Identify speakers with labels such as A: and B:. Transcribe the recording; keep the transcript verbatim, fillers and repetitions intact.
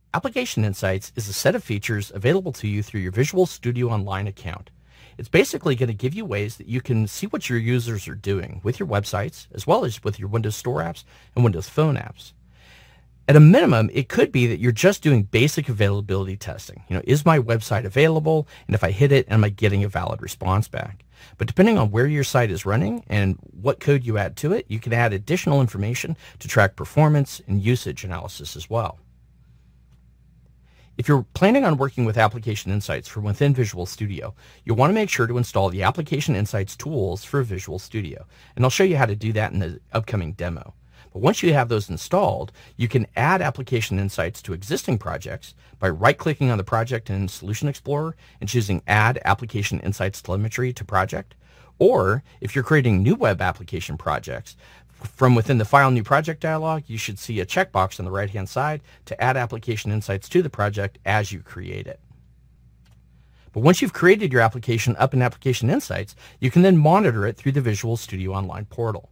A: Application Insights is a set of features available to you through your Visual Studio Online account. It's basically going to give you ways that you can see what your users are doing with your websites, as well as with your Windows Store apps and Windows Phone apps. At a minimum, it could be that you're just doing basic availability testing. You know, is my website available? And if I hit it, am I getting a valid response back? But depending on where your site is running and what code you add to it, you can add additional information to track performance and usage analysis as well. If you're planning on working with Application Insights from within Visual Studio, you'll want to make sure to install the Application Insights tools for Visual Studio. And I'll show you how to do that in the upcoming demo. But once you have those installed, you can add Application Insights to existing projects by right-clicking on the project in Solution Explorer and choosing Add Application Insights Telemetry to Project. Or if you're creating new web application projects, from within the File New Project dialog, you should see a checkbox on the right-hand side to add Application Insights to the project as you create it. But once you've created your application up in Application Insights, you can then monitor it through the Visual Studio Online portal.